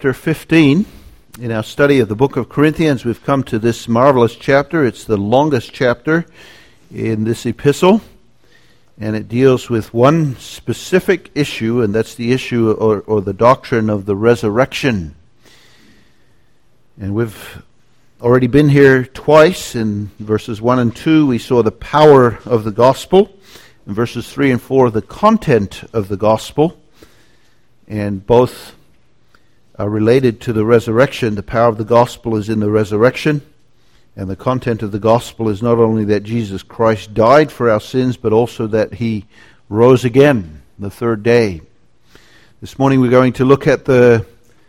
chapter 15. In our study of the book of Corinthians, we've come to this marvelous chapter. It's the longest chapter in this epistle, and it deals with one specific issue, and that's the issue or the doctrine of the resurrection. And we've already been here twice. In verses 1 and 2, we saw the power of the gospel. In verses 3 and 4, the content of the gospel. And both are related to the resurrection. The power of the gospel is in the resurrection. And the content of the gospel is not only that Jesus Christ died for our sins, but also that he rose again the third day. This morning we're going to look at the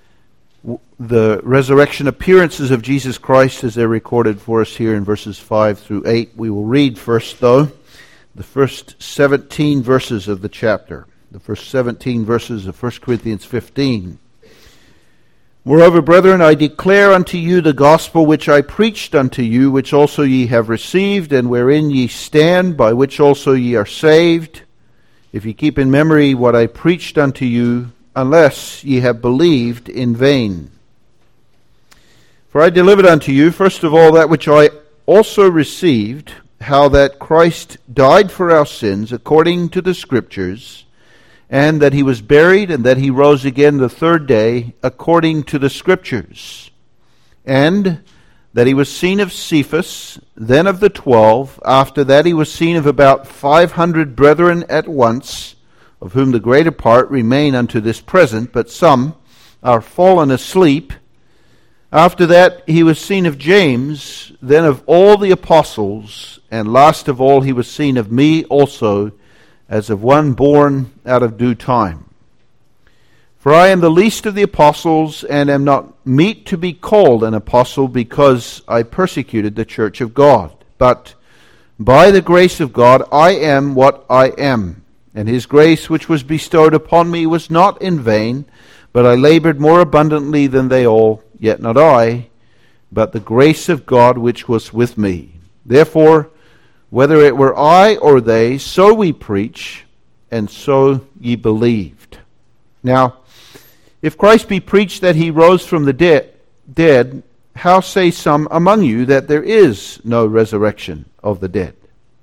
resurrection appearances of Jesus Christ as they're recorded for us here in verses 5 through 8. We will read first, though, the first 17 verses of the chapter. The first 17 verses of 1 Corinthians 15. Moreover, brethren, I declare unto you the gospel which I preached unto you, which also ye have received, and wherein ye stand, by which also ye are saved, if ye keep in memory what I preached unto you, unless ye have believed in vain. For I delivered unto you, first of all, that which I also received, how that Christ died for our sins, according to the Scriptures, and that he was buried, and that he rose again the third day, according to the Scriptures. And that he was seen of Cephas, then of the 12. After that he was seen of about 500 brethren at once, of whom the greater part remain unto this present, but some are fallen asleep. After that he was seen of James, then of all the apostles, and last of all he was seen of me also, as of one born out of due time. For I am the least of the apostles, and am not meet to be called an apostle, because I persecuted the church of God. But by the grace of God I am what I am. And his grace which was bestowed upon me was not in vain, but I labored more abundantly than they all, yet not I, but the grace of God which was with me. Therefore, whether it were I or they, so we preach, and so ye believed. Now, if Christ be preached that he rose from the dead, how say some among you that there is no resurrection of the dead?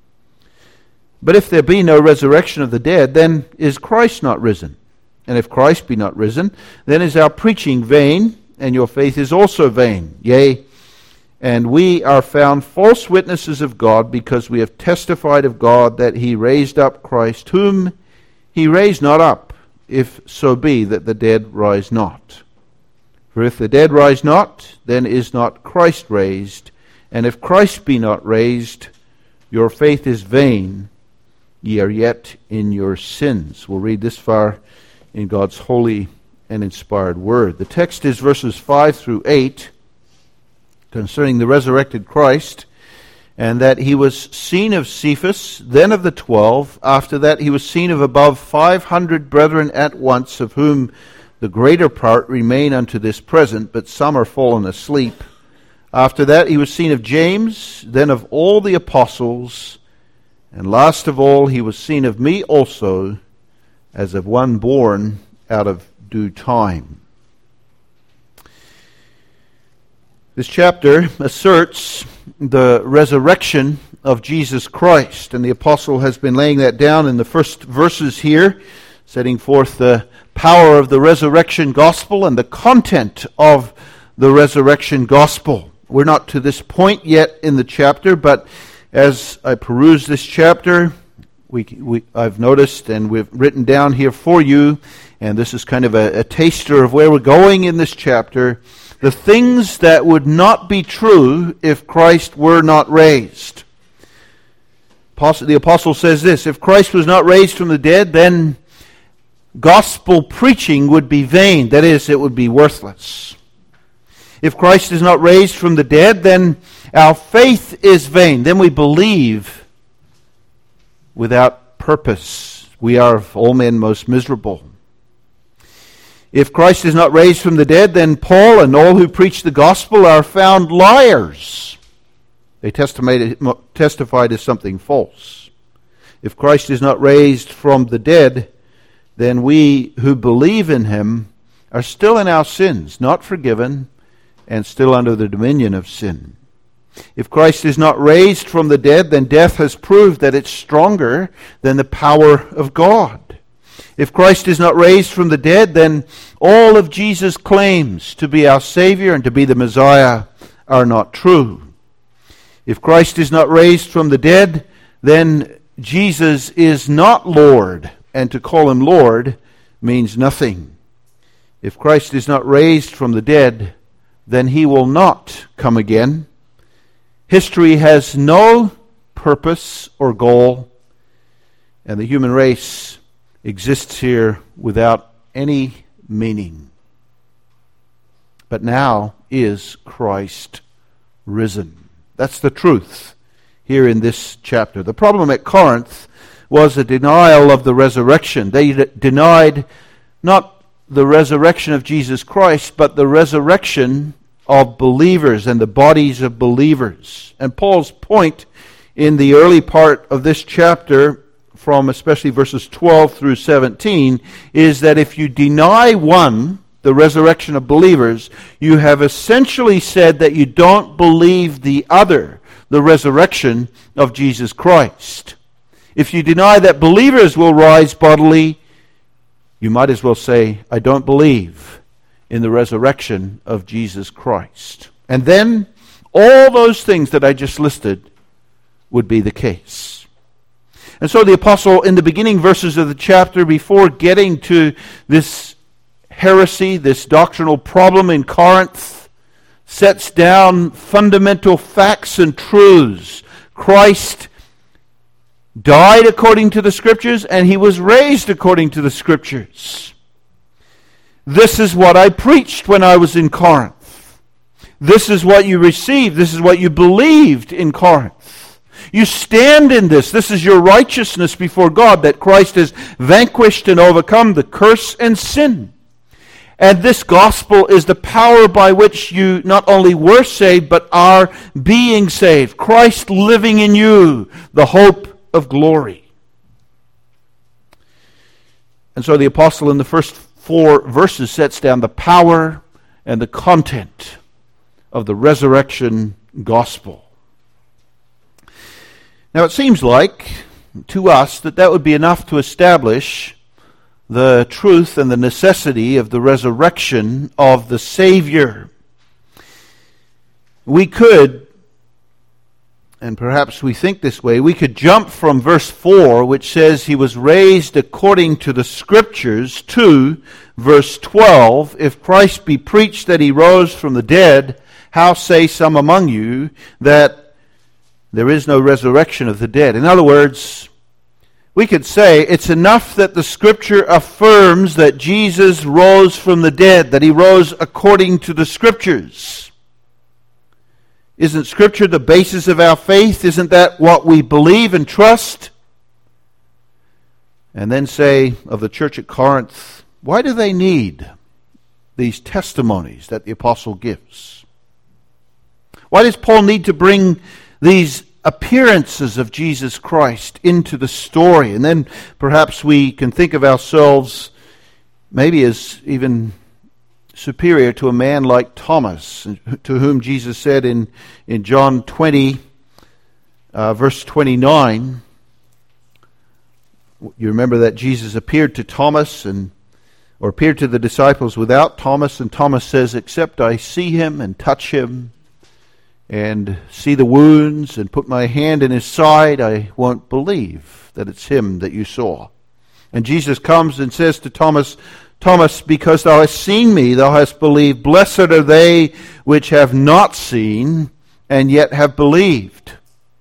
But if there be no resurrection of the dead, then is Christ not risen? And if Christ be not risen, then is our preaching vain, and your faith is also vain. Yea, and we are found false witnesses of God, because we have testified of God that he raised up Christ, whom he raised not up, if so be that the dead rise not. For if the dead rise not, then is not Christ raised. And if Christ be not raised, your faith is vain, ye are yet in your sins. We'll read this far in God's holy and inspired word. The text is verses 5 through 8, concerning the resurrected Christ, and that he was seen of Cephas, then of the 12. After that he was seen of above 500 brethren at once, of whom the greater part remain unto this present, but some are fallen asleep. After that he was seen of James, then of all the apostles, and last of all he was seen of me also, as of one born out of due time. This chapter asserts the resurrection of Jesus Christ, and the apostle has been laying that down in the first verses here, setting forth the power of the resurrection gospel and the content of the resurrection gospel. We're not to this point yet in the chapter, but as I peruse this chapter, I've noticed, and we've written down here for you, and this is kind of a taster of where we're going in this chapter, the things that would not be true if Christ were not raised. The apostle says this: if Christ was not raised from the dead, then gospel preaching would be vain. That is, it would be worthless. If Christ is not raised from the dead, then our faith is vain. Then we believe without purpose. We are of all men most miserable. If Christ is not raised from the dead, then Paul and all who preach the gospel are found liars. They testified as something false. If Christ is not raised from the dead, then we who believe in him are still in our sins, not forgiven, and still under the dominion of sin. If Christ is not raised from the dead, then death has proved that it's stronger than the power of God. If Christ is not raised from the dead, then all of Jesus' claims to be our Savior and to be the Messiah are not true. If Christ is not raised from the dead, then Jesus is not Lord, and to call him Lord means nothing. If Christ is not raised from the dead, then he will not come again. History has no purpose or goal, and the human race exists here without any meaning. But now is Christ risen. That's the truth here in this chapter. The problem at Corinth was a denial of the resurrection. They denied not the resurrection of Jesus Christ, but the resurrection of believers and the bodies of believers. And Paul's point in the early part of this chapter, from especially verses 12 through 17, is that if you deny one, the resurrection of believers, you have essentially said that you don't believe the other, the resurrection of Jesus Christ. If you deny that believers will rise bodily, you might as well say, I don't believe in the resurrection of Jesus Christ. And then all those things that I just listed would be the case. And so the apostle, in the beginning verses of the chapter, before getting to this heresy, this doctrinal problem in Corinth, sets down fundamental facts and truths. Christ died according to the Scriptures, and he was raised according to the Scriptures. This is what I preached when I was in Corinth. This is what you received. This is what you believed in Corinth. You stand in this. This is your righteousness before God, that Christ has vanquished and overcome the curse and sin. And this gospel is the power by which you not only were saved, but are being saved. Christ living in you, the hope of glory. And so the apostle in the first 4 verses sets down the power and the content of the resurrection gospel. Now it seems like to us that would be enough to establish the truth and the necessity of the resurrection of the Savior. We could, and perhaps we think this way, we could jump from verse 4, which says he was raised according to the Scriptures, to verse 12. If Christ be preached that he rose from the dead, how say some among you that there is no resurrection of the dead? In other words, we could say it's enough that the Scripture affirms that Jesus rose from the dead, that he rose according to the Scriptures. Isn't Scripture the basis of our faith? Isn't that what we believe and trust? And then say of the church at Corinth, why do they need these testimonies that the apostle gives? Why does Paul need to bring these appearances of Jesus Christ into the story? And then perhaps we can think of ourselves maybe as even superior to a man like Thomas, to whom Jesus said in John 20, verse 29, you remember that Jesus appeared to Thomas or appeared to the disciples without Thomas, and Thomas says, except I see him and touch him and see the wounds and put my hand in his side, I won't believe that it's him that you saw. And Jesus comes and says to Thomas, Thomas, because thou hast seen me, thou hast believed. Blessed are they which have not seen and yet have believed.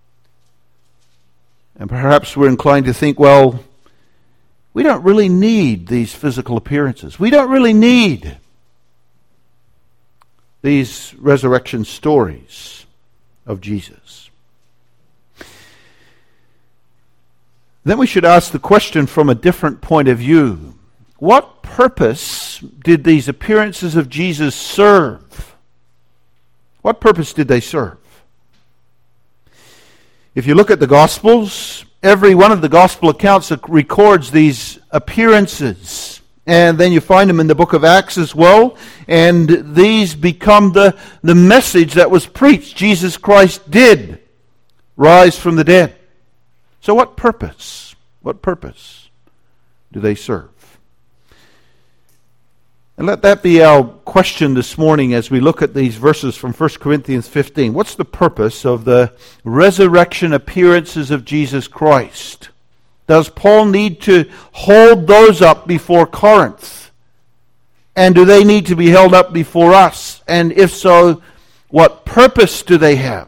And perhaps we're inclined to think, well, we don't really need these physical appearances. We don't really need these resurrection stories of Jesus. Then we should ask the question from a different point of view. What purpose did these appearances of Jesus serve? What purpose did they serve? If you look at the Gospels, every one of the Gospel accounts records these appearances And then you find them in the book of Acts as well. And these become the message that was preached. Jesus Christ did rise from the dead. So what purpose? What purpose do they serve? And let that be our question this morning as we look at these verses from 1 Corinthians 15. What's the purpose of the resurrection appearances of Jesus Christ? Does Paul need to hold those up before Corinth? And do they need to be held up before us? And if so, what purpose do they have?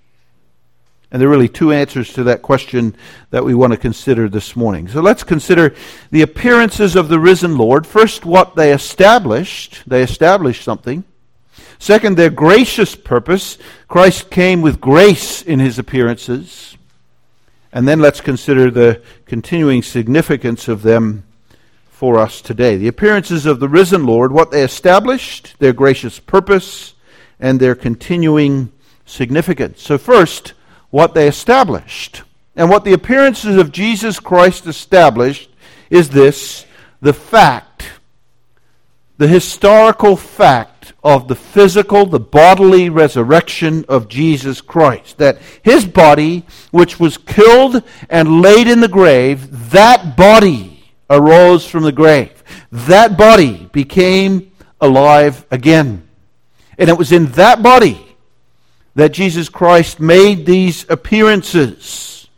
And there are really two answers to that question that we want to consider this morning. So let's consider the appearances of the risen Lord. First, what they established. They established something. Second, their gracious purpose. Christ came with grace in his appearances. And then let's consider the continuing significance of them for us today. The appearances of the risen Lord, what they established, their gracious purpose, and their continuing significance. So first, what they established. And what the appearances of Jesus Christ established is this, the fact, the historical fact of the physical, the bodily resurrection of Jesus Christ. That his body, which was killed and laid in the grave, that body arose from the grave. That body became alive again. And it was in that body that Jesus Christ made these appearances.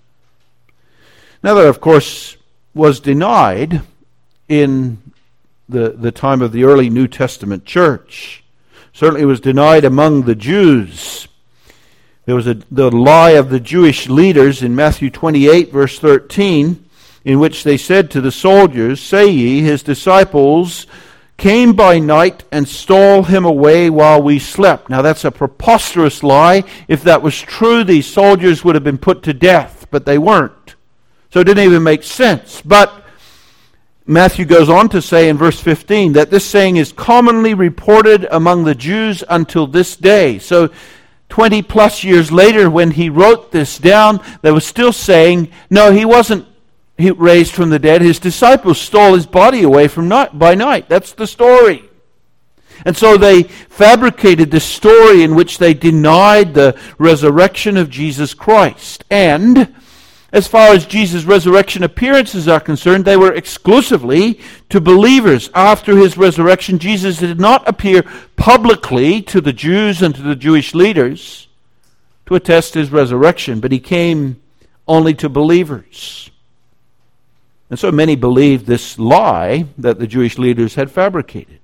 Now that, of course, was denied in the time of the early New Testament church. Certainly was denied among the Jews. There was the lie of the Jewish leaders in Matthew 28, verse 13, in which they said to the soldiers, "Say ye, his disciples came by night and stole him away while we slept." Now that's a preposterous lie. If that was true, these soldiers would have been put to death, but they weren't. So it didn't even make sense. But Matthew goes on to say in verse 15 that this saying is commonly reported among the Jews until this day. So 20 plus years later, when he wrote this down, they were still saying, no, he wasn't raised from the dead. His disciples stole his body away by night. That's the story. And so they fabricated this story in which they denied the resurrection of Jesus Christ. And as far as Jesus' resurrection appearances are concerned, they were exclusively to believers. After his resurrection, Jesus did not appear publicly to the Jews and to the Jewish leaders to attest his resurrection, but he came only to believers. And so many believed this lie that the Jewish leaders had fabricated.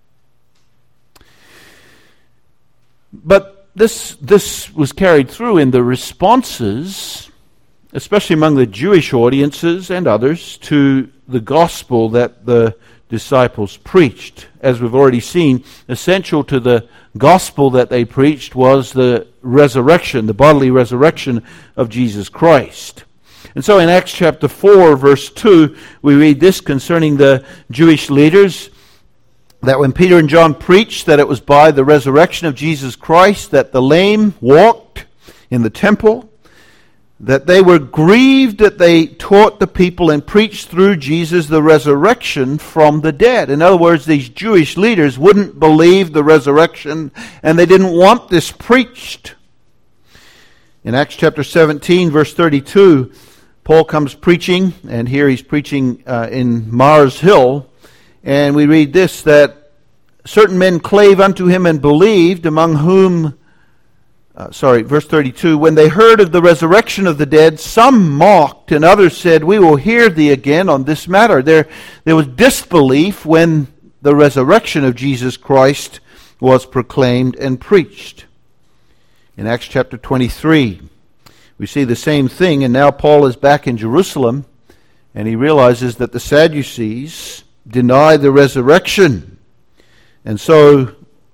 But this was carried through in the responses, especially among the Jewish audiences and others, to the gospel that the disciples preached. As we've already seen, essential to the gospel that they preached was the resurrection, the bodily resurrection of Jesus Christ. And so in Acts chapter 4, verse 2, we read this concerning the Jewish leaders, that when Peter and John preached that it was by the resurrection of Jesus Christ that the lame walked in the temple, that they were grieved that they taught the people and preached through Jesus the resurrection from the dead. In other words, these Jewish leaders wouldn't believe the resurrection, and they didn't want this preached. In Acts chapter 17, verse 32, Paul comes preaching, and here he's preaching in Mars Hill, and we read this, that certain men clave unto him and believed, among whom, verse 32, when they heard of the resurrection of the dead, some mocked, and others said, we will hear thee again on this matter. There was disbelief when the resurrection of Jesus Christ was proclaimed and preached. In Acts chapter 23, we see the same thing, and now Paul is back in Jerusalem, and he realizes that the Sadducees deny the resurrection. And so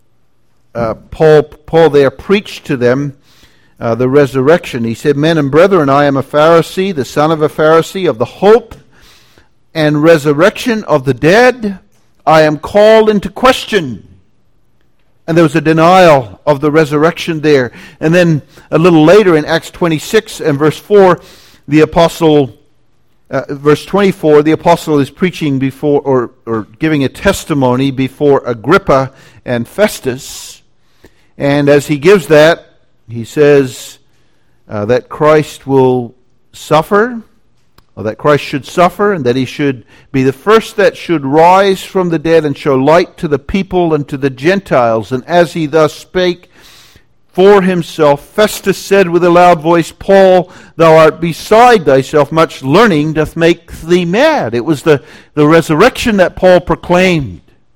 Paul there preached to them the resurrection. He said, men and brethren, I am a Pharisee, the son of a Pharisee, of the hope and resurrection of the dead. I am called into question. And there was a denial of the resurrection there. And then a little later in Acts 26 and verse 4, the apostle verse 24, the apostle is preaching before, or giving a testimony before Agrippa and Festus. And as he gives that, he says that Christ will suffer, or that Christ should suffer, and that he should be the first that should rise from the dead and show light to the people and to the Gentiles. And as he thus spake for himself, Festus said with a loud voice, Paul, thou art beside thyself, much learning doth make thee mad. It was the resurrection that Paul proclaimed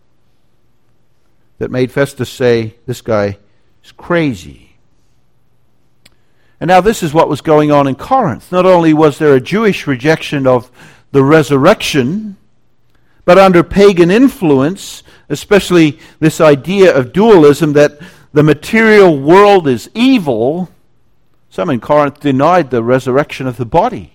that made Festus say, this guy is crazy. And now this is what was going on in Corinth. Not only was there a Jewish rejection of the resurrection, but under pagan influence, especially this idea of dualism that the material world is evil, some in Corinth denied the resurrection of the body.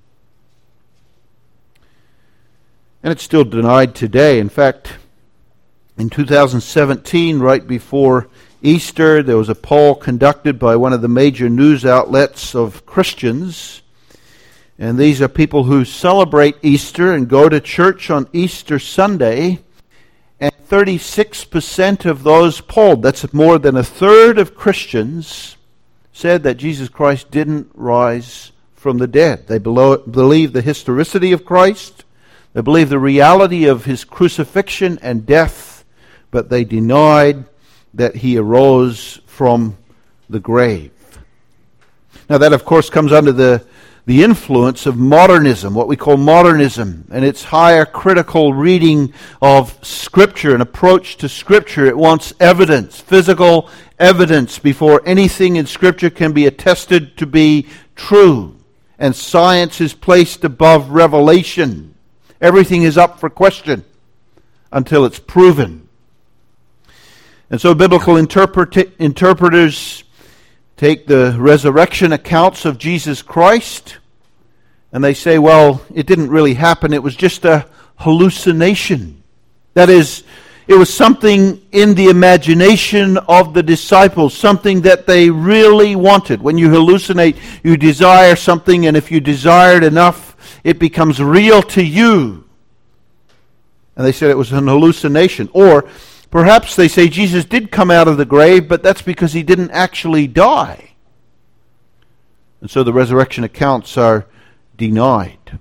And it's still denied today. In fact, in 2017, right before Easter, there was a poll conducted by one of the major news outlets of Christians. And these are people who celebrate Easter and go to church on Easter Sunday. And 36% of those polled, that's more than a third of Christians, said that Jesus Christ didn't rise from the dead. They believe the historicity of Christ. They believe the reality of his crucifixion and death, but they denied that he arose from the grave. Now that, of course, comes under the influence of modernism, what we call modernism, and its higher critical reading of Scripture, an approach to Scripture. It wants evidence, physical evidence, before anything in Scripture can be attested to be true. And science is placed above revelation. Everything is up for question until it's proven. And so biblical interpreters take the resurrection accounts of Jesus Christ, and they say, well, it didn't really happen. It was just a hallucination. That is, it was something in the imagination of the disciples, something that they really wanted. When you hallucinate, you desire something, and if you desire it enough, it becomes real to you. And they said it was an hallucination. Or perhaps they say Jesus did come out of the grave, but that's because he didn't actually die. And so the resurrection accounts are denied.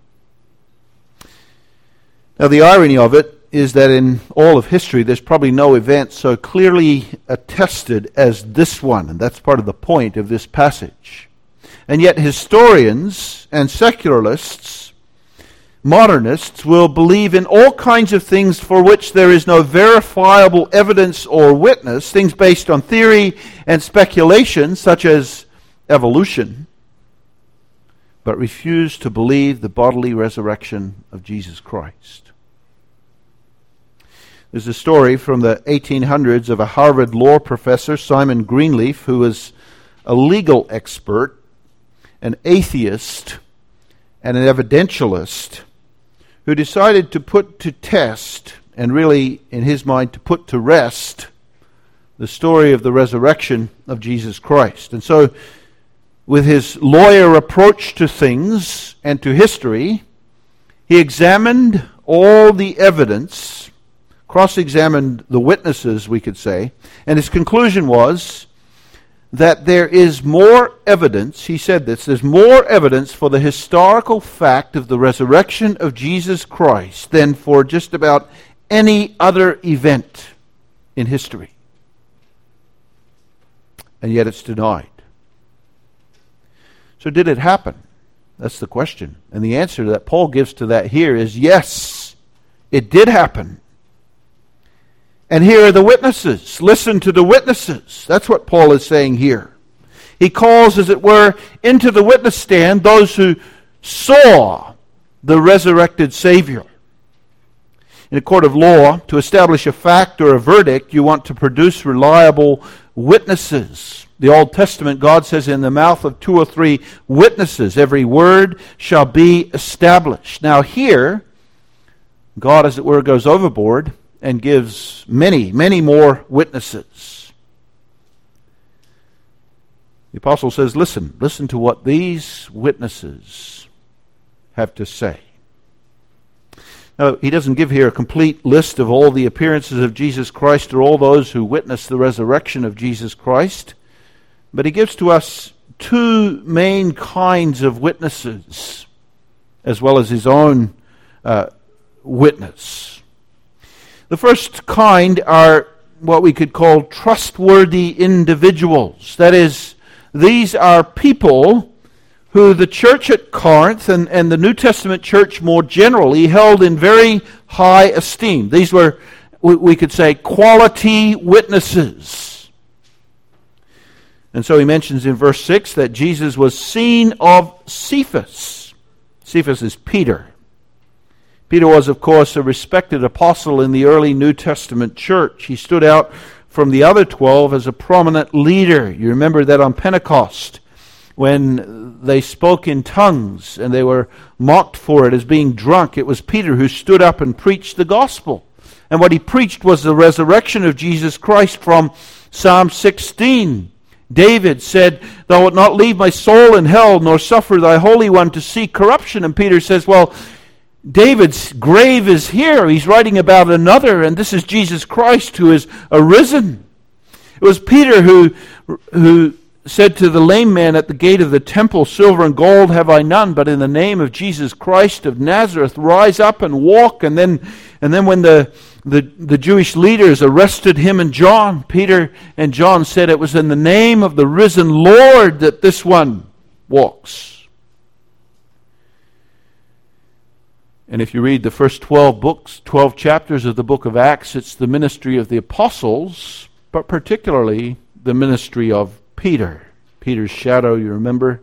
Now the irony of it is that in all of history there's probably no event so clearly attested as this one, and that's part of the point of this passage. And yet historians and secularists, modernists, will believe in all kinds of things for which there is no verifiable evidence or witness, things based on theory and speculation, such as evolution, but refuse to believe the bodily resurrection of Jesus Christ. There's a story from the 1800s of a Harvard law professor, Simon Greenleaf, who was a legal expert, an atheist, and an evidentialist, who decided to put to test, and really, in his mind, to put to rest, the story of the resurrection of Jesus Christ. And so, with his lawyer approach to things and to history, he examined all the evidence, cross-examined the witnesses, we could say, and his conclusion was that there is more evidence, he said this, there's more evidence for the historical fact of the resurrection of Jesus Christ than for just about any other event in history. And yet it's denied. So did it happen? That's the question. And the answer that Paul gives to that here is yes, it did happen. And here are the witnesses. Listen to the witnesses. That's what Paul is saying here. He calls, as it were, into the witness stand those who saw the resurrected Savior. In a court of law, to establish a fact or a verdict, you want to produce reliable witnesses. The Old Testament, God says, in the mouth of 2 or 3 witnesses, every word shall be established. Now here, God, as it were, goes overboard and gives many, many more witnesses. The apostle says, listen to what these witnesses have to say. Now, he doesn't give here a complete list of all the appearances of Jesus Christ or all those who witnessed the resurrection of Jesus Christ, but he gives to us two main kinds of witnesses, as well as his own witness. The first kind are what we could call trustworthy individuals. That is, these are people who the church at Corinth and the New Testament church more generally held in very high esteem. These were, we could say, quality witnesses. And so he mentions in verse 6 that Jesus was seen of Cephas. Cephas is Peter. Peter was, of course, a respected apostle in the early New Testament church. He stood out from the other 12 as a prominent leader. You remember that on Pentecost, when they spoke in tongues and they were mocked for it as being drunk, it was Peter who stood up and preached the gospel. And what he preached was the resurrection of Jesus Christ from Psalm 16. David said, "Thou wilt not leave my soul in hell, nor suffer thy Holy One to see corruption." And Peter says, well, David's grave is here. He's writing about another, and this is Jesus Christ who is arisen. It was Peter who said to the lame man at the gate of the temple, "Silver and gold have I none, but in the name of Jesus Christ of Nazareth, rise up and walk." And then when the Jewish leaders arrested him and John, Peter and John said it was in the name of the risen Lord that this one walks. And if you read the first 12 chapters of the book of Acts, it's the ministry of the apostles, but particularly the ministry of Peter. Peter's shadow, you remember,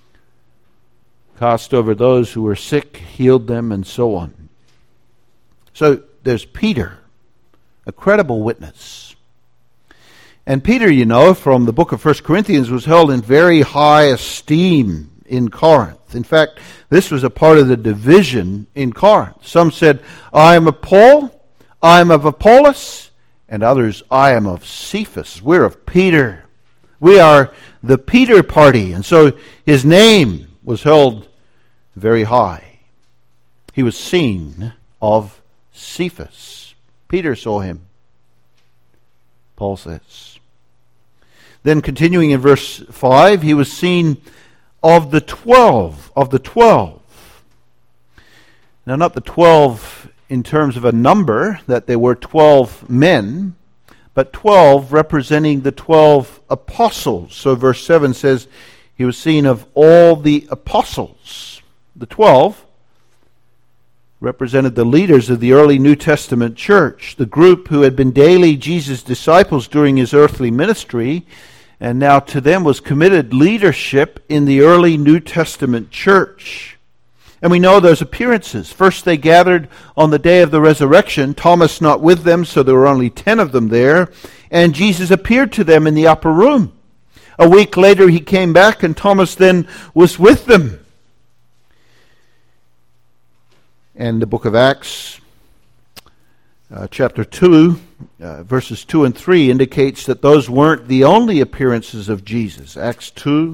cast over those who were sick, healed them, and so on. So there's Peter, a credible witness. And Peter, you know, from the book of 1 Corinthians, was held in very high esteem in Corinth. In fact, this was a part of the division in Corinth. Some said, "I am of Paul, I am of Apollos," and others, "I am of Cephas." We're of Peter. We are the Peter party. And so his name was held very high. He was seen of Cephas. Peter saw him, Paul says. Then continuing in verse 5, he was seen of the 12. Now, not the 12 in terms of a number, that there were 12 men, but 12 representing the 12 apostles. So verse 7 says, he was seen of all the apostles. The 12 represented the leaders of the early New Testament church, the group who had been daily Jesus' disciples during his earthly ministry, and now to them was committed leadership in the early New Testament church. And we know those appearances. First they gathered on the day of the resurrection, Thomas not with them, so there were only 10 of them there, and Jesus appeared to them in the upper room. A week later he came back, and Thomas then was with them. And the book of Acts, chapter 2, verses 2 and 3 indicates that those weren't the only appearances of Jesus. Acts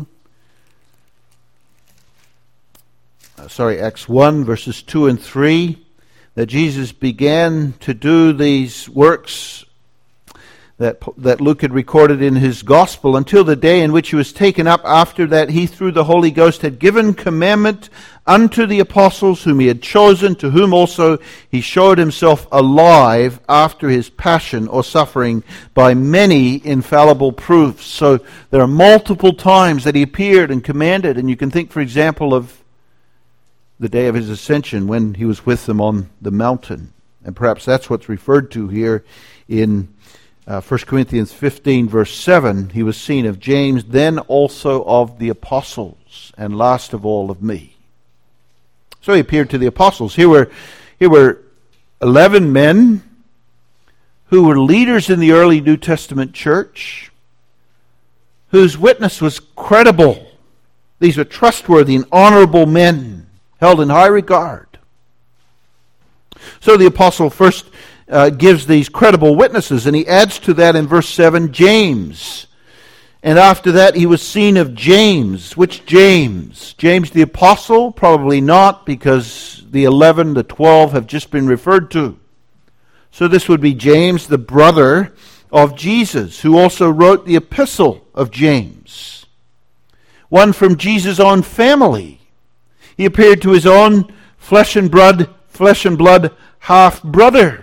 1, verses 2 and 3, that Jesus began to do these works that Luke had recorded in his gospel until the day in which he was taken up. After that, he, through the Holy Ghost, had given commandment unto the apostles whom he had chosen, to whom also he showed himself alive after his passion or suffering by many infallible proofs. So there are multiple times that he appeared and commanded, and you can think, for example, of the day of his ascension when he was with them on the mountain. And perhaps that's what's referred to here in 1 Corinthians 15, verse 7, he was seen of James, then also of the apostles, and last of all of me. So he appeared to the apostles. Here were 11 men who were leaders in the early New Testament church, whose witness was credible. These were trustworthy and honorable men, held in high regard. So the apostle first gives these credible witnesses, and he adds to that in verse 7, James. And after that, he was seen of James. Which James? James the Apostle? Probably not, because the 11, the 12 have just been referred to. So this would be James, the brother of Jesus, who also wrote the epistle of James. One from Jesus' own family. He appeared to his own flesh and blood half-brother.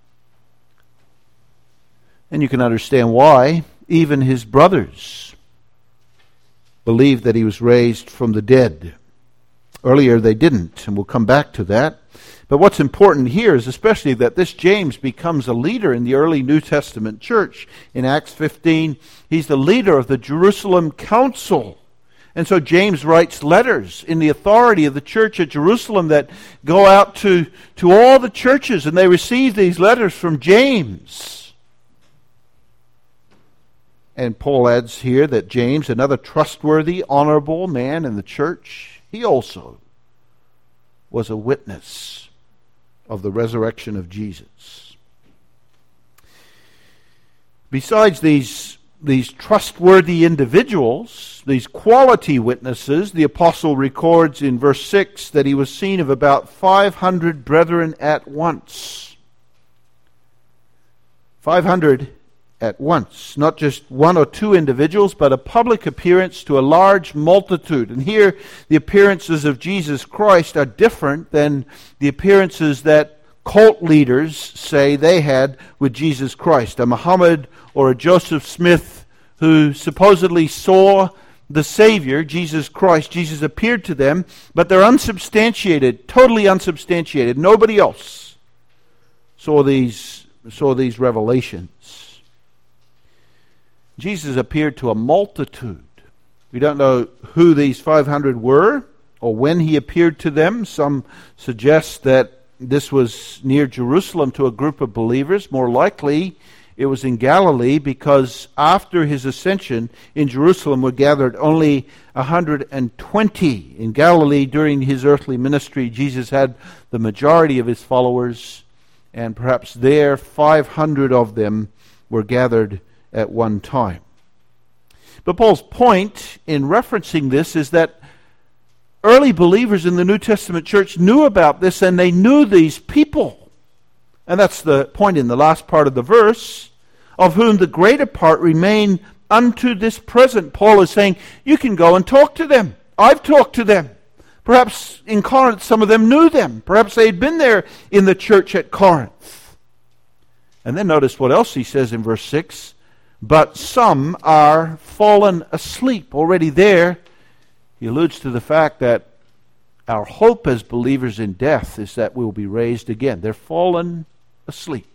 And you can understand why. Even his brothers believed that he was raised from the dead. Earlier they didn't, and we'll come back to that. But what's important here is especially that this James becomes a leader in the early New Testament church. In Acts 15, he's the leader of the Jerusalem Council. And so James writes letters in the authority of the church at Jerusalem that go out to all the churches, and they receive these letters from James. And Paul adds here that James, another trustworthy, honorable man in the church, he also was a witness of the resurrection of Jesus. Besides these trustworthy individuals, these quality witnesses, the apostle records in verse 6 that he was seen of about 500 brethren at once. 500 at once. Not just one or two individuals, but a public appearance to a large multitude. And here, the appearances of Jesus Christ are different than the appearances that cult leaders say they had with Jesus Christ. A Muhammad or a Joseph Smith who supposedly saw the Savior, Jesus Christ. Jesus appeared to them, but they're unsubstantiated, totally unsubstantiated. Nobody else saw these revelations. Jesus appeared to a multitude. We don't know who these 500 were or when he appeared to them. Some suggest that this was near Jerusalem to a group of believers. More likely, it was in Galilee, because after his ascension in Jerusalem were gathered only 120. In Galilee, during his earthly ministry, Jesus had the majority of his followers, and perhaps there 500 of them were gathered at one time. But Paul's point in referencing this is that early believers in the New Testament church knew about this, and they knew these people. And that's the point in the last part of the verse, of whom the greater part remain unto this present. Paul is saying, you can go and talk to them. I've talked to them. Perhaps in Corinth some of them knew them. Perhaps they had been there in the church at Corinth. And then notice what else he says in verse 6. But some are fallen asleep. Already there, he alludes to the fact that our hope as believers in death is that we'll be raised again. They're fallen asleep.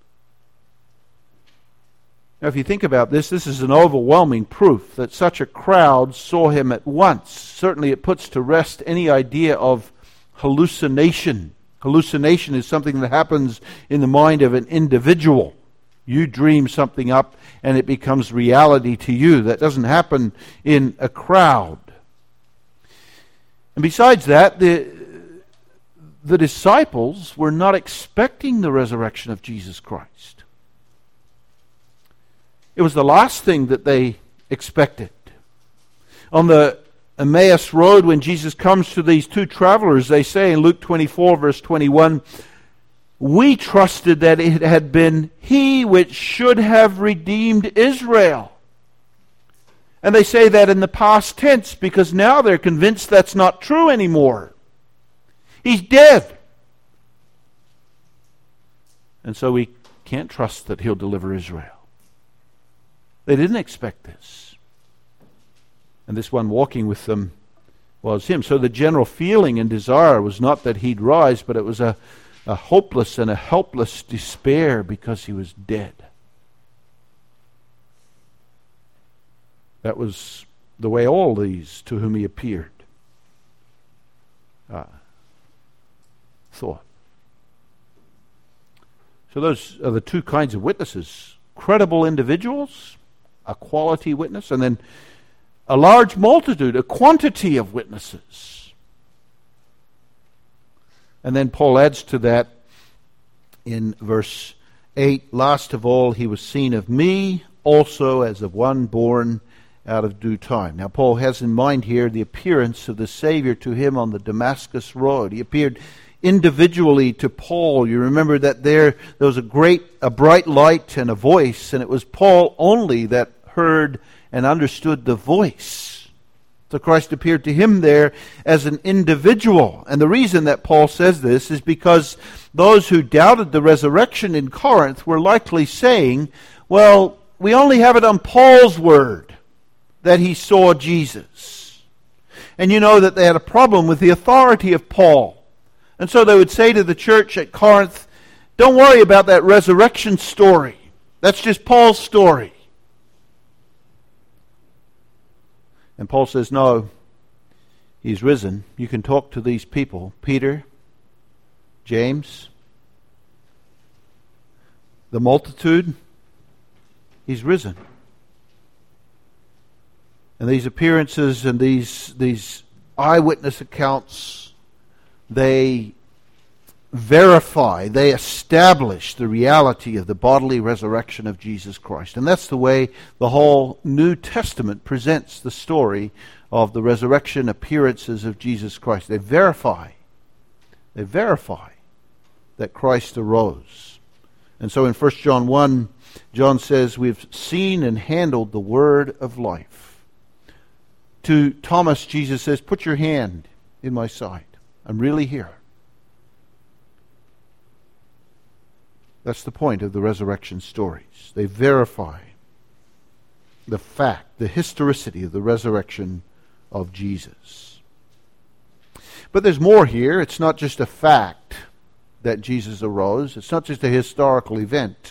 Now, if you think about this, this is an overwhelming proof that such a crowd saw him at once. Certainly it puts to rest any idea of hallucination. Hallucination is something that happens in the mind of an individual. You dream something up and it becomes reality to you. That doesn't happen in a crowd. And besides that, the disciples were not expecting the resurrection of Jesus Christ. It was the last thing that they expected. On the Emmaus Road, when Jesus comes to these two travelers, they say in Luke 24, verse 21, we trusted that it had been he which should have redeemed Israel. And they say that in the past tense because now they're convinced that's not true anymore. He's dead. And so we can't trust that he'll deliver Israel. They didn't expect this. And this one walking with them was him. So the general feeling and desire was not that he'd rise, but it was a hopeless and a helpless despair because he was dead. That was the way all these to whom he appeared thought. So those are the two kinds of witnesses. Credible individuals, a quality witness, and then a large multitude, a quantity of witnesses. And then Paul adds to that in verse 8, last of all, he was seen of me also as of one born out of due time. Now, Paul has in mind here the appearance of the Savior to him on the Damascus road. He appeared individually to Paul. You remember that there was a bright light and a voice, and it was Paul only that heard and understood the voice. So Christ appeared to him there as an individual. And the reason that Paul says this is because those who doubted the resurrection in Corinth were likely saying, well, we only have it on Paul's word that he saw Jesus. And you know that they had a problem with the authority of Paul. And so they would say to the church at Corinth, don't worry about that resurrection story. That's just Paul's story. And Paul says, no, he's risen. You can talk to these people. Peter, James, the multitude, he's risen. And these appearances and these eyewitness accounts, they verify, they establish the reality of the bodily resurrection of Jesus Christ. And that's the way the whole New Testament presents the story of the resurrection appearances of Jesus Christ. They verify that Christ arose. And so in 1 John 1, John says, we've seen and handled the word of life. To Thomas, Jesus says, put your hand in my side. I'm really here. That's the point of the resurrection stories. They verify the fact, the historicity of the resurrection of Jesus. But there's more here. It's not just a fact that Jesus arose. It's not just a historical event.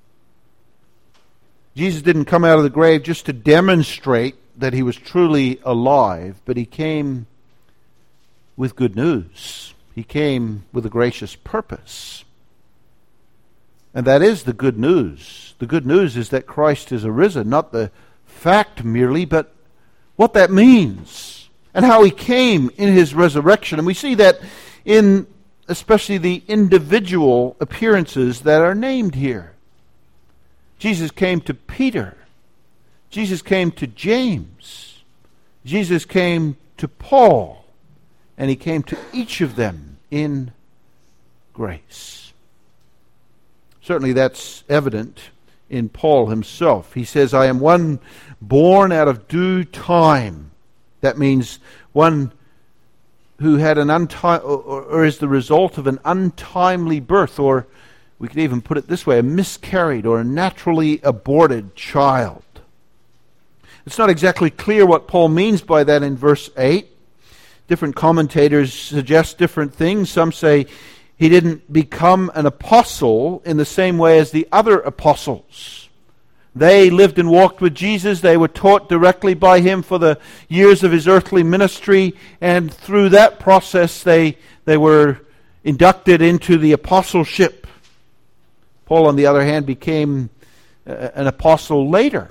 Jesus didn't come out of the grave just to demonstrate that he was truly alive, but he came with good news. He came with a gracious purpose. And that is the good news. The good news is that Christ is arisen, not the fact merely, but what that means and how he came in his resurrection. And we see that in especially the individual appearances that are named here. Jesus came to Peter. Jesus came to James. Jesus came to Paul. And he came to each of them in grace. Certainly that's evident in Paul himself. He says, I am one born out of due time. That means one who had an or is the result of an untimely birth, or we could even put it this way, a miscarried or a naturally aborted child. It's not exactly clear what Paul means by that in verse 8. Different commentators suggest different things. Some say he didn't become an apostle in the same way as the other apostles. They lived and walked with Jesus. They were taught directly by him for the years of his earthly ministry. And through that process, they were inducted into the apostleship. Paul, on the other hand, became an apostle later.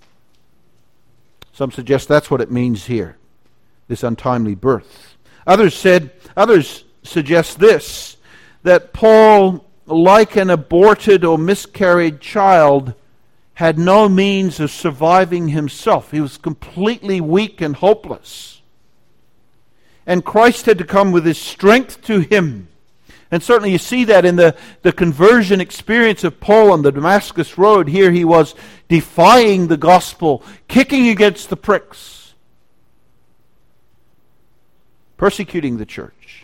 Some suggest that's what it means here, this untimely birth. Others suggest this, that Paul, like an aborted or miscarried child, had no means of surviving himself. He was completely weak and hopeless. And Christ had to come with his strength to him. And certainly you see that in the conversion experience of Paul on the Damascus road. Here he was defying the gospel, kicking against the pricks, persecuting the church.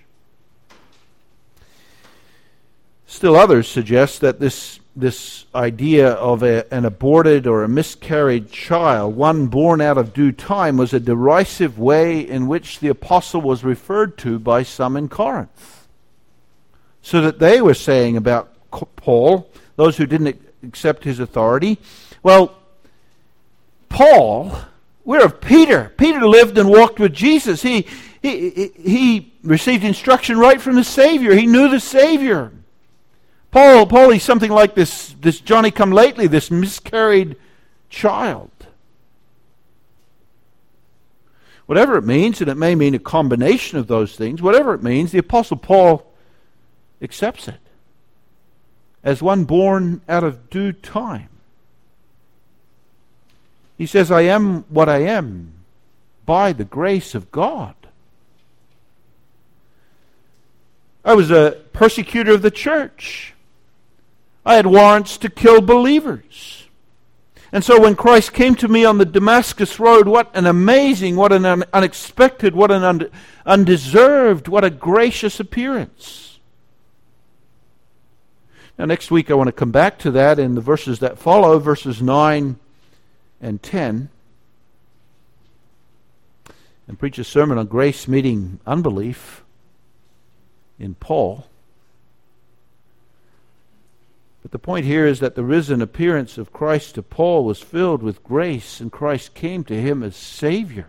Still others suggest that this idea of an aborted or a miscarried child, one born out of due time, was a derisive way in which the apostle was referred to by some in Corinth. So that they were saying about Paul, those who didn't accept his authority, well, Paul, we're of Peter. Peter lived and walked with Jesus. He received instruction right from the Savior. He knew the Savior. Paul, he's something like this Johnny-come-lately, this miscarried child. Whatever it means, and it may mean a combination of those things, whatever it means, the Apostle Paul accepts it as one born out of due time. He says, I am what I am by the grace of God. I was a persecutor of the church. I had warrants to kill believers. And so when Christ came to me on the Damascus Road, what an amazing, what an unexpected, what an undeserved, what a gracious appearance. Now next week I want to come back to that in the verses that follow, verses 9 and 10, and preach a sermon on grace meeting unbelief in Paul. But the point here is that the risen appearance of Christ to Paul was filled with grace, and Christ came to him as Savior.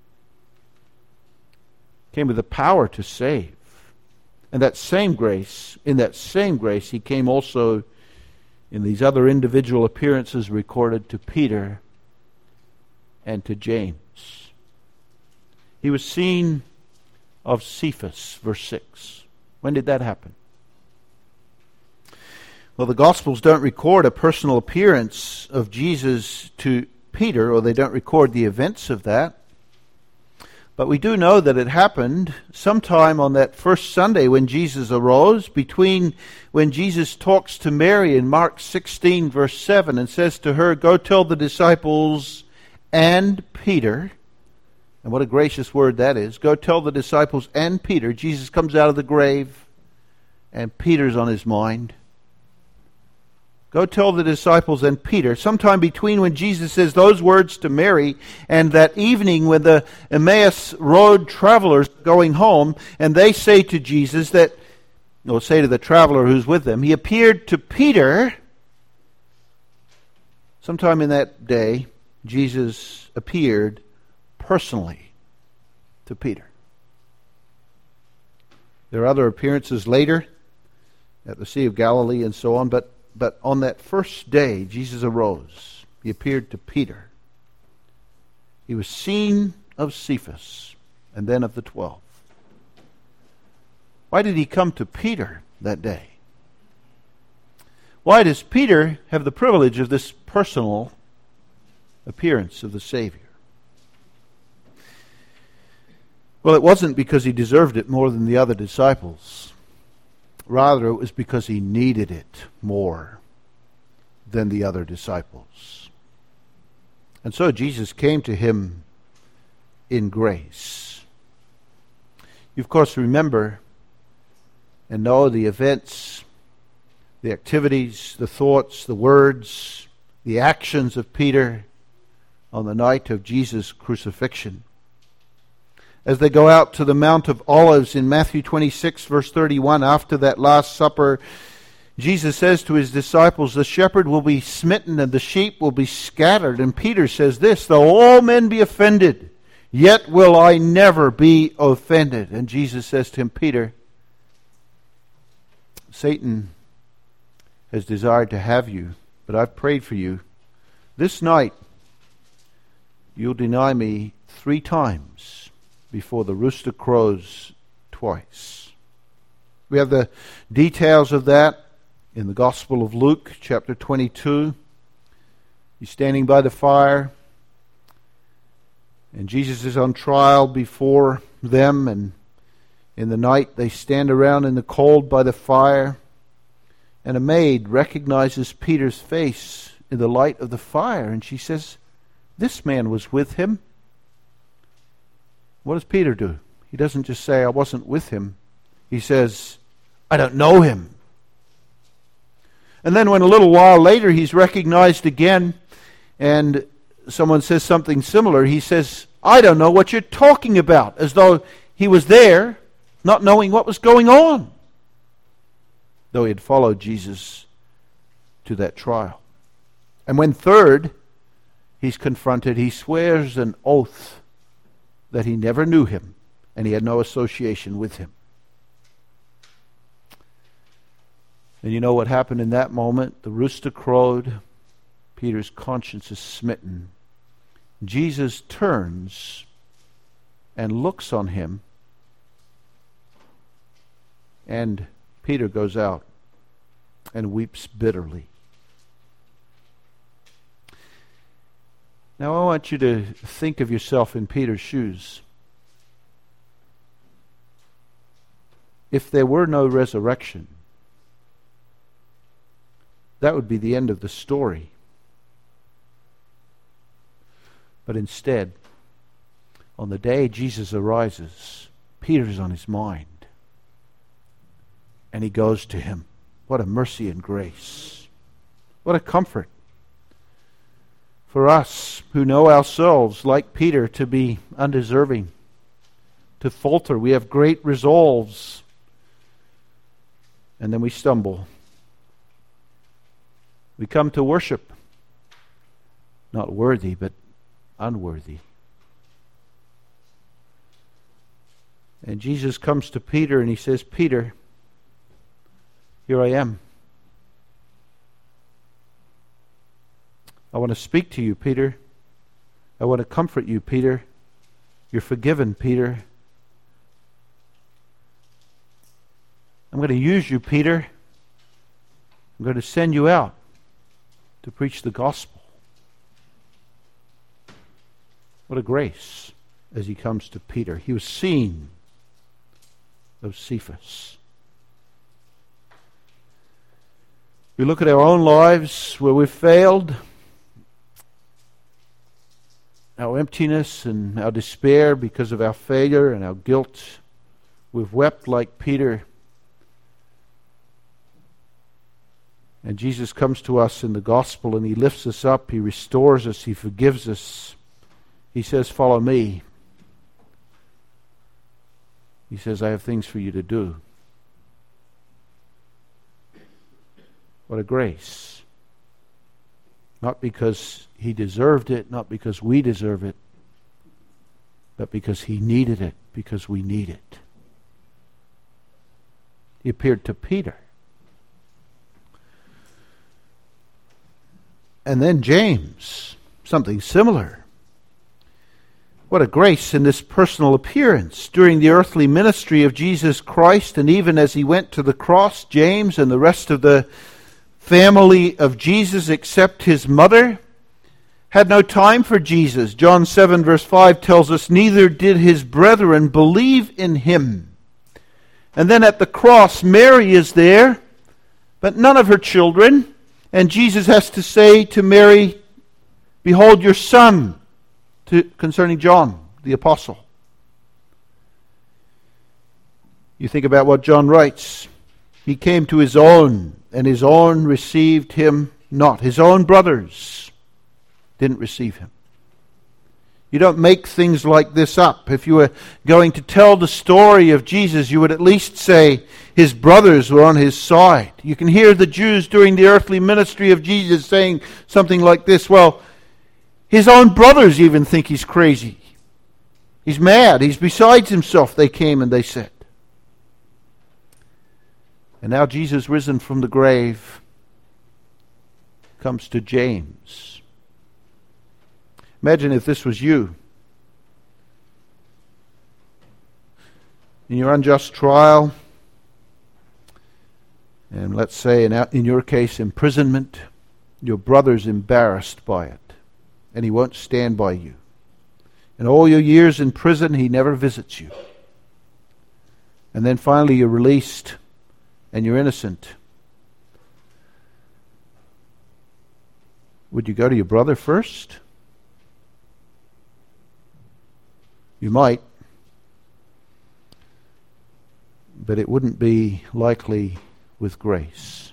Came with the power to save. And that same grace, in that same grace, he came also in these other individual appearances recorded to Peter and to James. He was seen of Cephas, verse 6. When did that happen? Well, the Gospels don't record a personal appearance of Jesus to Peter, or they don't record the events of that. But we do know that it happened sometime on that first Sunday when Jesus arose, between when Jesus talks to Mary in Mark 16, verse 7, and says to her, go tell the disciples and Peter. And what a gracious word that is. Go tell the disciples and Peter. Jesus comes out of the grave, and Peter's on his mind. Go tell the disciples and Peter. Sometime between when Jesus says those words to Mary and that evening when the Emmaus Road travelers are going home, and they say to Jesus that, or say to the traveler who's with them, he appeared to Peter. Sometime in that day, Jesus appeared personally to Peter. There are other appearances later at the Sea of Galilee and so on, but on that first day Jesus arose, he appeared to Peter. He was seen of Cephas and then of the 12. Why did he come to Peter that day? Why does Peter have the privilege of this personal appearance of the Savior? Well, it wasn't because he deserved it more than the other disciples. Rather, it was because he needed it more than the other disciples. And so Jesus came to him in grace. You, of course, remember and know the events, the activities, the thoughts, the words, the actions of Peter on the night of Jesus' crucifixion. As they go out to the Mount of Olives in Matthew 26, verse 31, after that Last Supper, Jesus says to his disciples, the shepherd will be smitten and the sheep will be scattered. And Peter says this, though all men be offended, yet will I never be offended. And Jesus says to him, Peter, Satan has desired to have you, but I've prayed for you. This night you'll deny me 3 times. Before the rooster crows twice. We have the details of that in the Gospel of Luke, chapter 22. He's standing by the fire, and Jesus is on trial before them, and in the night they stand around in the cold by the fire, and a maid recognizes Peter's face in the light of the fire, and she says, this man was with him. What does Peter do? He doesn't just say, I wasn't with him. He says, I don't know him. And then when a little while later he's recognized again and someone says something similar, he says, I don't know what you're talking about, as though he was there, not knowing what was going on, though he had followed Jesus to that trial. And when third he's confronted, he swears an oath that he never knew him and he had no association with him. And you know what happened in that moment? The rooster crowed. Peter's conscience is smitten. Jesus turns and looks on him, and Peter goes out and weeps bitterly. Now I want you to think of yourself in Peter's shoes. If there were no resurrection, that would be the end of the story. But instead, on the day Jesus arises, Peter's on his mind. And he goes to him. What a mercy and grace. What a comfort for us who know ourselves, like Peter, to be undeserving, to falter. We have great resolves, and then we stumble. We come to worship, not worthy, but unworthy. And Jesus comes to Peter and he says, Peter, here I am. I want to speak to you, Peter. I want to comfort you, Peter. You're forgiven, Peter. I'm going to use you, Peter. I'm going to send you out to preach the gospel. What a grace as he comes to Peter. He was seen of Cephas. We look at our own lives where we've failed, our emptiness and our despair because of our failure and our guilt. We've wept like Peter. And Jesus comes to us in the gospel and he lifts us up, he restores us, he forgives us. He says, follow me. He says, I have things for you to do. What a grace. Not because he deserved it, not because we deserve it, but because he needed it, because we need it. He appeared to Peter. And then James, something similar. What a grace in this personal appearance during the earthly ministry of Jesus Christ, and even as he went to the cross, James and the rest of the family of Jesus, except his mother, had no time for Jesus. John 7 verse 5 tells us, neither did his brethren believe in him. And then at the cross, Mary is there, but none of her children. And Jesus has to say to Mary, behold your son, concerning John, the apostle. You think about what John writes. He came to his own, and his own received him not. His own brothers didn't receive him. You don't make things like this up. If you were going to tell the story of Jesus, you would at least say his brothers were on his side. You can hear the Jews during the earthly ministry of Jesus saying something like this, well, his own brothers even think he's crazy. He's mad. He's besides himself, they came and they said. And now Jesus, risen from the grave, comes to James. Imagine if this was you. In your unjust trial, and let's say in your case imprisonment, your brother's embarrassed by it, and he won't stand by you. In all your years in prison, he never visits you. And then finally you're released, and you're innocent. Would you go to your brother first? You might. But it wouldn't be likely with grace.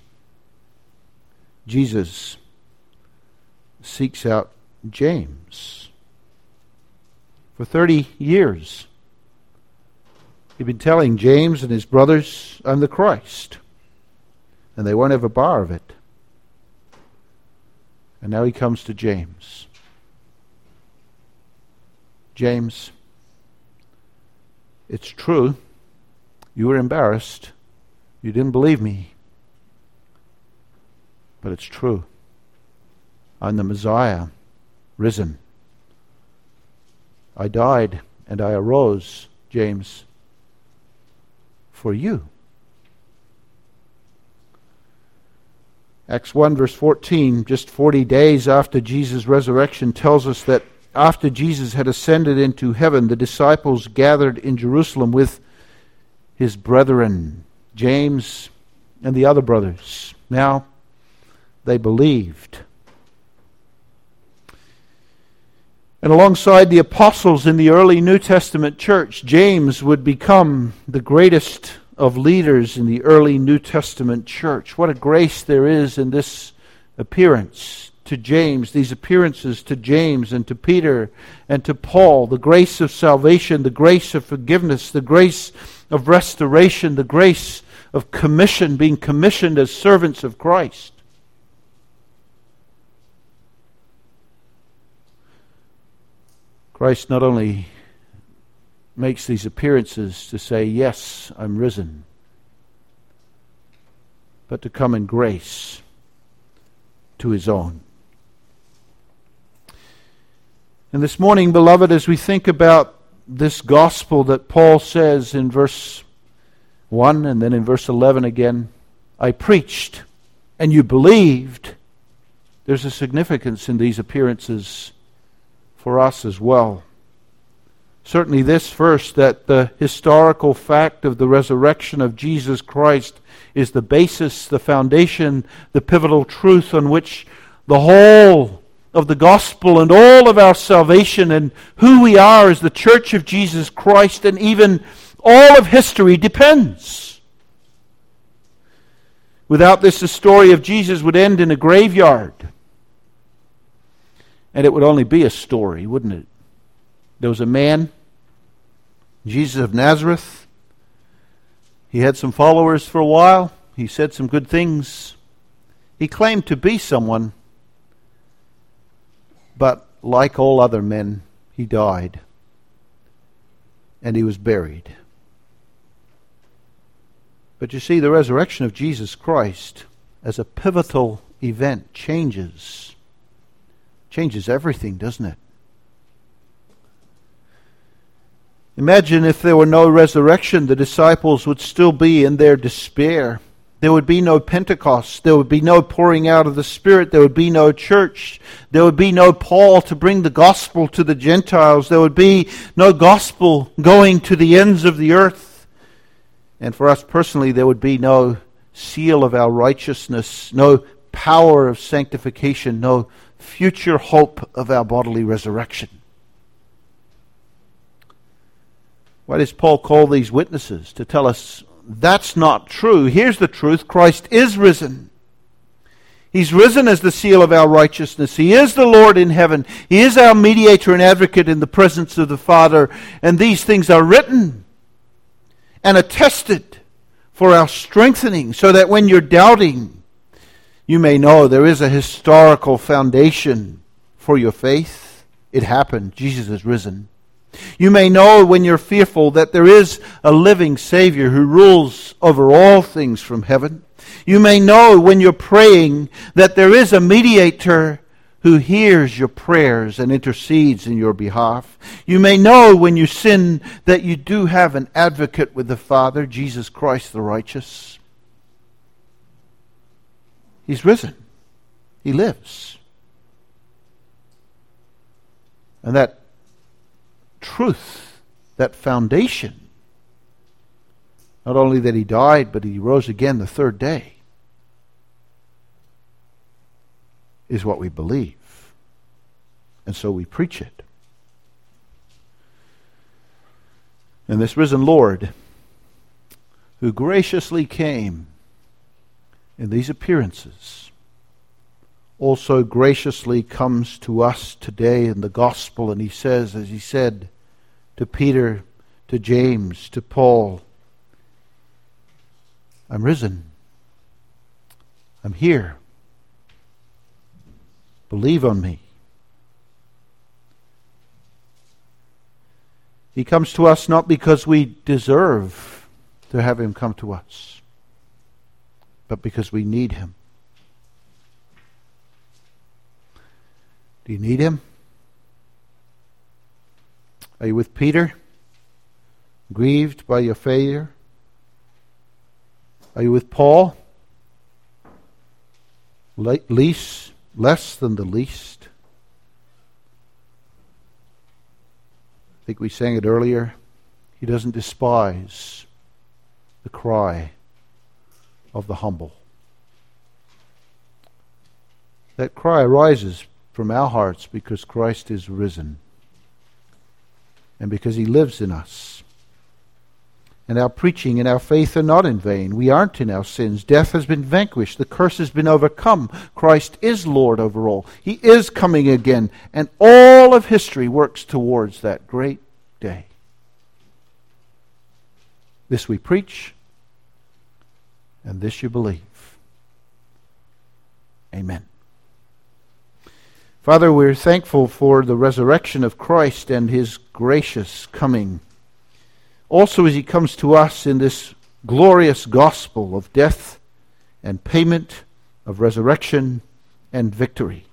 Jesus seeks out James. For 30 years, he'd been telling James and his brothers, I'm the Christ. And they won't have a bar of it. And now he comes to James. James, it's true. You were embarrassed. You didn't believe me. But it's true. I'm the Messiah, risen. I died and I arose, James, for you. Acts 1 verse 14, just 40 days after Jesus' resurrection, tells us that after Jesus had ascended into heaven, the disciples gathered in Jerusalem with his brethren, James and the other brothers. Now, they believed. And alongside the apostles in the early New Testament church, James would become the greatest of leaders in the early New Testament church. What a grace there is in this appearance to James, these appearances to James and to Peter and to Paul, the grace of salvation, the grace of forgiveness, the grace of restoration, the grace of commission, being commissioned as servants of Christ. Christ not only makes these appearances to say, yes, I'm risen, but to come in grace to his own. And this morning, beloved, as we think about this gospel that Paul says in verse 1 and then in verse 11 again, I preached and you believed, there's a significance in these appearances for us as well. Certainly this first, that the historical fact of the resurrection of Jesus Christ is the basis, the foundation, the pivotal truth on which the whole of the gospel and all of our salvation and who we are as the church of Jesus Christ and even all of history depends. Without this, the story of Jesus would end in a graveyard. And it would only be a story, wouldn't it? There was a man, Jesus of Nazareth. He had some followers for a while. He said some good things. He claimed to be someone. But like all other men, he died. And he was buried. But you see, the resurrection of Jesus Christ as a pivotal event changes everything, doesn't it? Imagine if there were no resurrection, the disciples would still be in their despair. There would be no Pentecost. There would be no pouring out of the Spirit. There would be no church. There would be no Paul to bring the gospel to the Gentiles. There would be no gospel going to the ends of the earth. And for us personally, there would be no seal of our righteousness, no power of sanctification, no future hope of our bodily resurrection. Why does Paul call these witnesses? To tell us that's not true. Here's the truth. Christ is risen. He's risen as the seal of our righteousness. He is the Lord in heaven. He is our mediator and advocate in the presence of the Father. And these things are written and attested for our strengthening, so that when you're doubting, you may know there is a historical foundation for your faith. It happened. Jesus is risen. You may know when you're fearful that there is a living Savior who rules over all things from heaven. You may know when you're praying that there is a mediator who hears your prayers and intercedes in your behalf. You may know when you sin that you do have an advocate with the Father, Jesus Christ the righteous. He's risen. He lives. And that truth, that foundation, not only that he died, but he rose again the third day, is what we believe. And so we preach it. And this risen Lord, who graciously came in these appearances, also graciously comes to us today in the gospel, and he says, as he said to Peter, to James, to Paul, I'm risen. I'm here. Believe on me. He comes to us not because we deserve to have him come to us, but because we need him. Do you need him? Are you with Peter, grieved by your failure? Are you with Paul, less than the least. I think we sang it earlier. He doesn't despise the cry of the humble. That cry arises from our hearts because Christ is risen and because He lives in us. And our preaching and our faith are not in vain. We aren't in our sins. Death has been vanquished. The curse has been overcome. Christ is Lord over all. He is coming again. And all of history works towards that great day. This we preach, and this you believe. Amen. Father, we're thankful for the resurrection of Christ and His gracious coming. Also, as He comes to us in this glorious gospel of death and payment, of resurrection and victory.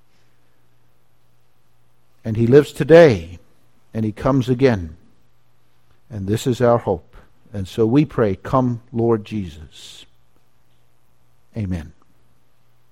And He lives today, and He comes again. And this is our hope. And so we pray, come, Lord Jesus. Amen.